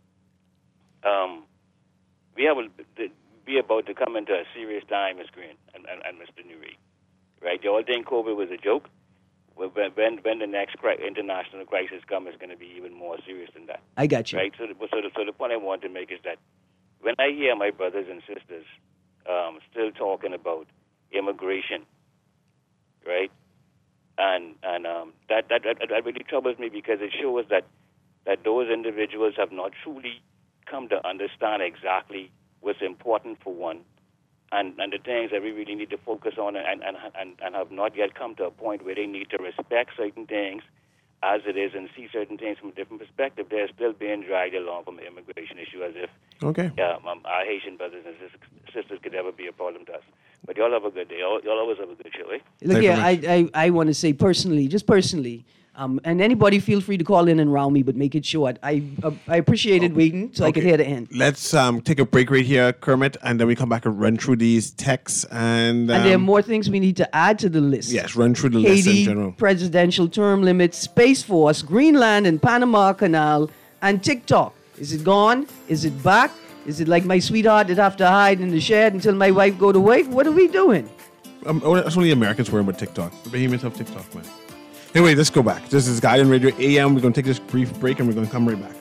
we have be about to come into a serious time, Ms. Green and Mr. Newry. Right? You all think COVID was a joke? When the next international crisis comes, it's going to be even more serious than that. I got you. Right? So the point I want to make is that when I hear my brothers and sisters still talking about immigration, right? And that really troubles me, because it shows that those individuals have not truly come to understand exactly what's important for one, and the things that we really need to focus on, and have not yet come to a point where they need to respect certain things as it is and see certain things from a different perspective. They're still being dragged along from the immigration issue as if our Haitian brothers and sisters could ever be a problem to us. But y'all have a good day. Y'all always have a good show, eh? Look here, I want to say personally, And anybody feel free to call in and round me, but make it short. I appreciated waiting so I could hear the end. Let's take a break right here, Kermit, and then we come back and run through these texts. And there are more things we need to add to the list. Yes, run through the list in general. Presidential term limits, Space Force, Greenland and Panama Canal, and TikTok. Is it gone? Is it back? Is it like my sweetheart that have to hide in the shed until my wife go to work? What are we doing? It's only Americans worrying about TikTok. The behemoths of TikTok, man. Anyway, let's go back. This is Guardian Radio AM. We're going to take this brief break and we're going to come right back.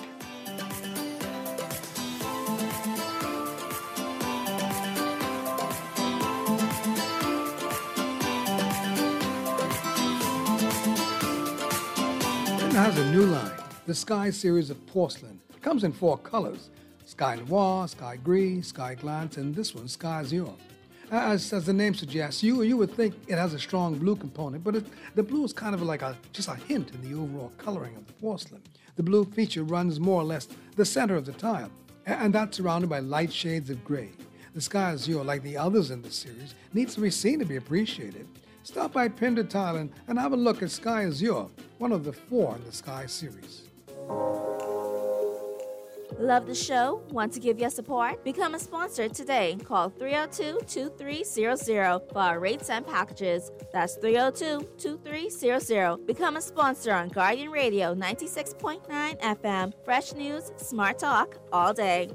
It has a new line, the Sky series of porcelain. It comes in 4 colors, Sky Noir, Sky Gris, Sky Glance, and this one, Sky Azure. As the name suggests, you would think it has a strong blue component, but the blue is kind of like just a hint in the overall coloring of the porcelain. The blue feature runs more or less the center of the tile, and that's surrounded by light shades of gray. The Sky Azure, like the others in the series, needs to be seen to be appreciated. Stop by Pender Tile and have a look at Sky Azure, one of the 4 in the Sky series. Love the show? Want to give your support? Become a sponsor today. Call 302-2300 for our rates and packages. That's 302-2300. Become a sponsor on Guardian Radio 96.9 FM. Fresh news, smart talk, all day.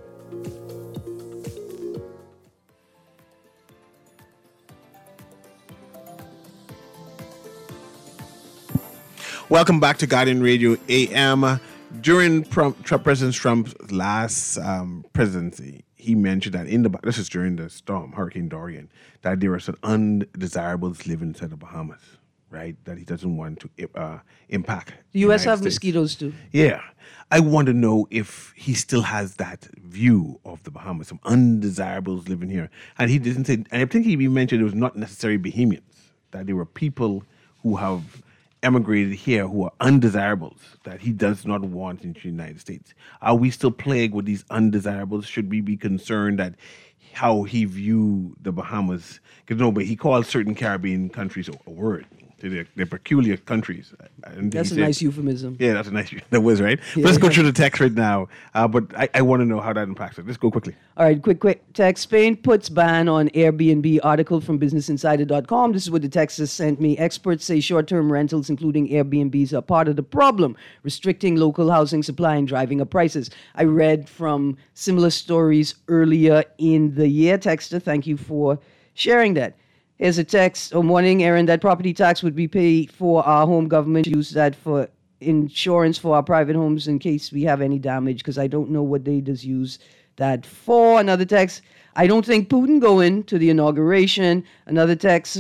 Welcome back to Guardian Radio AM. During President Trump's last presidency, he mentioned that this is during the storm, Hurricane Dorian, that there are some undesirables living inside the Bahamas, right? That he doesn't want to impact. The U.S. have States. Mosquitoes too. Yeah. I want to know if he still has that view of the Bahamas, some undesirables living here. And he didn't say, and I think he mentioned it was not necessarily Bahamians, that there were people who have emigrated here who are undesirables that he does not want in the United States. Are we still plagued with these undesirables? Should we be concerned that how he view the Bahamas? Because no, but he called certain Caribbean countries a word. They're peculiar countries. That's a nice euphemism. Yeah, that's a nice. That was right. Yeah. Let's go through the text right now. But I want to know how that impacts it. Let's go quickly. All right, quick text. Spain puts ban on Airbnb. Article from BusinessInsider.com. This is what the text has sent me. Experts say short-term rentals, including Airbnbs, are part of the problem, restricting local housing supply and driving up prices. I read from similar stories earlier in the year. Texter, thank you for sharing that. Here's a text. Oh, morning, Aaron. That property tax would be paid for our home government. Use that for insurance for our private homes in case we have any damage, because I don't know what they just use that for. Another text. I don't think Putin going to the inauguration. Another text.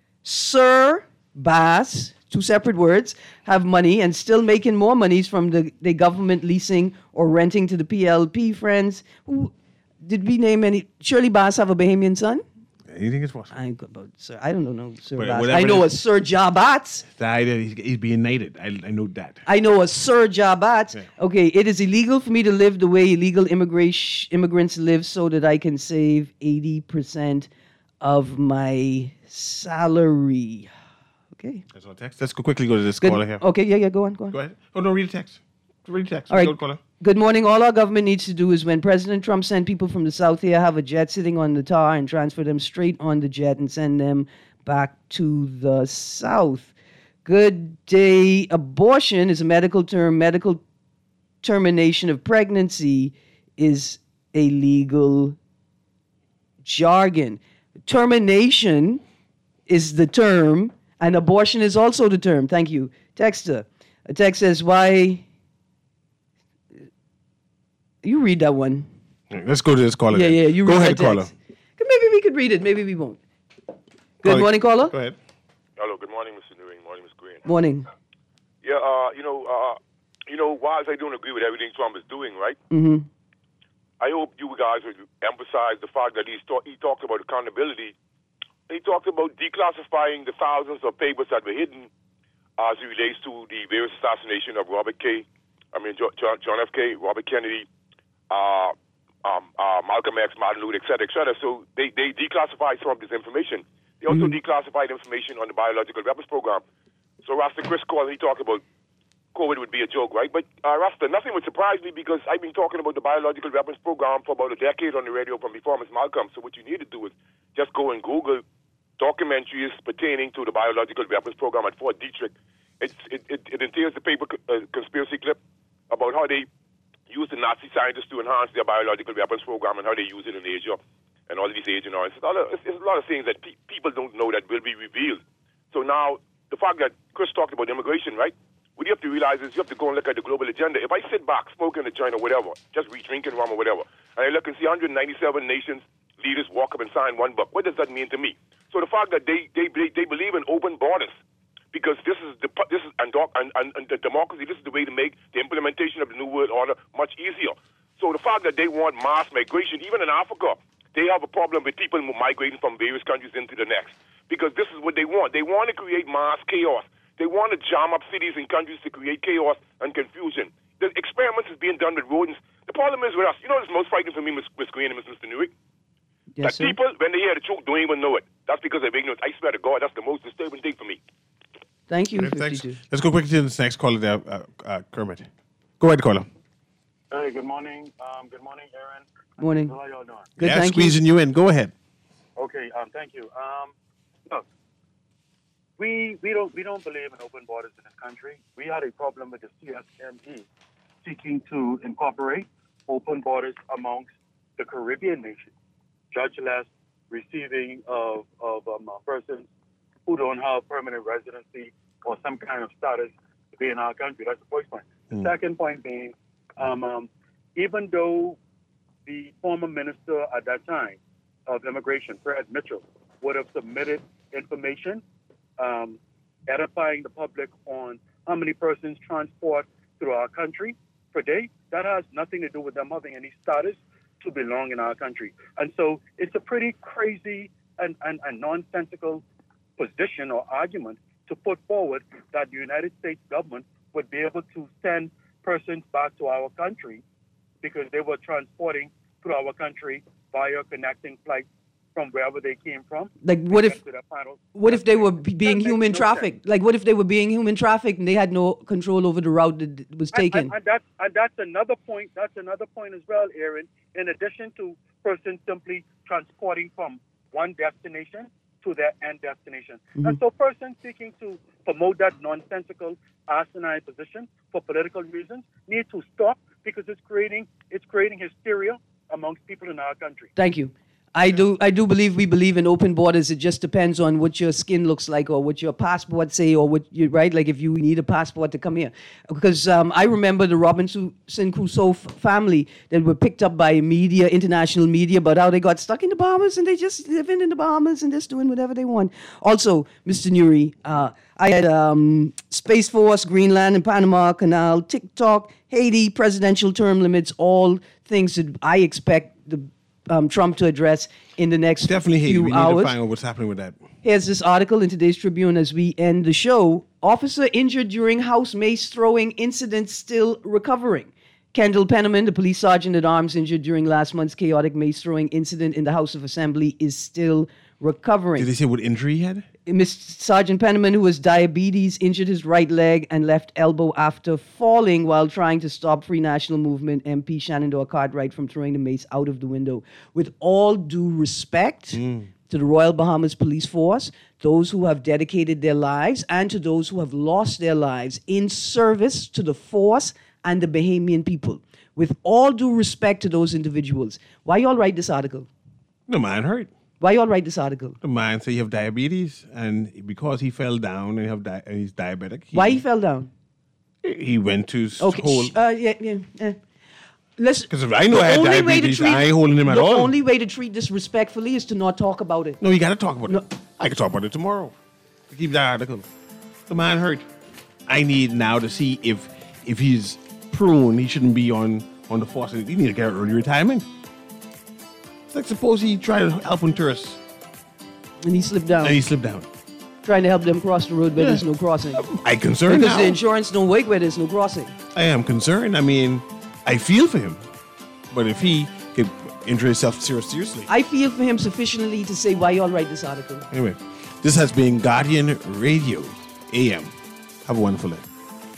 Sir Bass, 2 separate words, have money and still making more monies from the government leasing or renting to the PLP friends. Who did we name any? Shirley Bass have a Bahamian son? Anything is possible. I don't know Sir But Bass. I know a Sir Jabat. He's being knighted. I know that. I know a Sir Jabat. Yeah. Okay, it is illegal for me to live the way illegal immigrants live so that I can save 80% of my salary. Okay. That's all text. Let's quickly go to this caller here. Okay, yeah, go on. Go ahead. Oh, no, read the text. Read the text. All right. Go, caller. Good morning. All our government needs to do is when President Trump sent people from the South here, have a jet sitting on the tower and transfer them straight on the jet and send them back to the South. Good day. Abortion is a medical term. Medical termination of pregnancy is a legal jargon. Termination is the term, and abortion is also the term. Thank you. Texter. A text says, why... You read that one. Let's go to this caller. Yeah, you read Go ahead, that caller. text. Maybe we could read it. Maybe we won't. Good morning, caller. Go ahead. Hello. Good morning, Mr. Newing. Morning, Ms. Green. Morning. Yeah. Whilst I don't agree with everything Trump is doing, right? Mm-hmm. I hope you guys would emphasize the fact that he talked about accountability. He talked about declassifying the thousands of papers that were hidden as it relates to the various assassination of John F. K., Robert Kennedy, Malcolm X, Martin Luther, et cetera, So they declassified some of this information. They also declassified information on the biological weapons program. So Rasta Chris called and he talked about COVID would be a joke, right? But Rasta, nothing would surprise me because I've been talking about the biological weapons program for about a decade on the radio from before Ms. Malcolm. So what you need to do is just go and Google documentaries pertaining to the biological weapons program at Fort Detrick. It entails the paper conspiracy clip about how they used the Nazi scientists to enhance their biological weapons program and how they use it in Asia and all these Agent Orange. It's a lot of things that people don't know that will be revealed. So now, the fact that Chris talked about immigration, right? What you have to realize is you have to go and look at the global agenda. If I sit back, smoking in China, whatever, just drinking rum or whatever, and I look and see 197 nations, leaders walk up and sign one book, what does that mean to me? So the fact that they believe in open borders, because this is the democracy, this is the way to make the implementation of the New World Order much easier. So the fact that they want mass migration, even in Africa, they have a problem with people migrating from various countries into the next, because this is what they want. They want to create mass chaos. They want to jam up cities and countries to create chaos and confusion. The experiments is being done with rodents. The problem is with us. You know what's most frightening for me, Ms. Green and Mr. Newick? Yes, that people, when they hear the truth, don't even know it. That's because of ignorance. I swear to God, that's the most disturbing thing for me. Thank you, Thanks. 52. Let's go quickly to this next caller there, Kermit. Go ahead, caller. Hey, good morning. Good morning, Aaron. Morning. How are y'all doing? Good, Yeah, thank squeezing you in. Go ahead. Okay, thank you. Look, we don't believe in open borders in this country. We had a problem with the CSME seeking to incorporate open borders amongst the Caribbean nations, judgeless receiving of persons who don't have permanent residency or some kind of status to be in our country. That's the first point. The second point being, even though the former minister at that time of immigration, Fred Mitchell, would have submitted information edifying the public on how many persons transport through our country per day, that has nothing to do with them having any status to belong in our country. And so it's a pretty crazy and nonsensical position or argument to put forward that the United States government would be able to send persons back to our country because they were transporting through our country via connecting flights from wherever they came from. Like, what if they were being human trafficked? Like, what if they were being human trafficked and they had no control over the route that was taken? And that's another point. That's another point as well, Aaron. In addition to persons simply transporting from one destination to their end destination. Mm-hmm. And so persons seeking to promote that nonsensical, asinine position for political reasons need to stop because it's creating hysteria amongst people in our country. Thank you. I do believe we believe in open borders. It just depends on what your skin looks like or what your passport say or what you, right? Like if you need a passport to come here. Because I remember the Robinson Crusoe family that were picked up by media, international media, about how they got stuck in the Bahamas and they just living in the Bahamas and just doing whatever they want. Also, Mr. Nuri, I had Space Force, Greenland and Panama Canal, TikTok, Haiti, presidential term limits, all things that I expect the Trump to address in the next Definitely few we hours. need to find out what's happening with that. Here's this article in today's Tribune as we end the show. Officer injured during house mace throwing incident still recovering. Kendall Penniman, the police sergeant at arms injured during last month's chaotic mace throwing incident in the House of Assembly, is still recovering. Did they say what injury he had? Sergeant Penniman, who has diabetes, injured his right leg and left elbow after falling while trying to stop Free National Movement MP Shenandoah Cartwright from throwing the mace out of the window. With all due respect to the Royal Bahamas Police Force, those who have dedicated their lives, and to those who have lost their lives in service to the force and the Bahamian people. With all due respect to those individuals, why y'all write this article? The man hurt. Why y'all write this article? The man said you have diabetes, and because he fell down and he's diabetic. Why he fell down? He went to yeah. Listen, because if I know I had diabetes, I ain't holding him at all. The only way to treat this respectfully is to not talk about it. No, you got to talk about it. I can talk about it tomorrow. Keep that article. The man hurt. I need now to see if he's prone, he shouldn't be on the force. He need to get early retirement. Like suppose he tried to help on tourists. And he slipped down. Trying to help them cross the road where there's no crossing. I'm concerned because now. the insurance don't work where there's no crossing. I am concerned. I mean, I feel for him. But if he could injure himself seriously. I feel for him sufficiently to say why y'all write this article. Anyway, this has been Guardian Radio AM Have a wonderful day.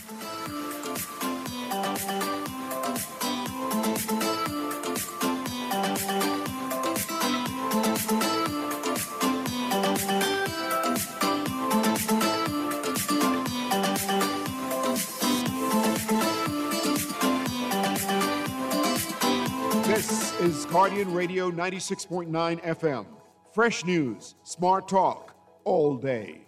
This is Guardian Radio 96.9 FM. Fresh news, smart talk, all day.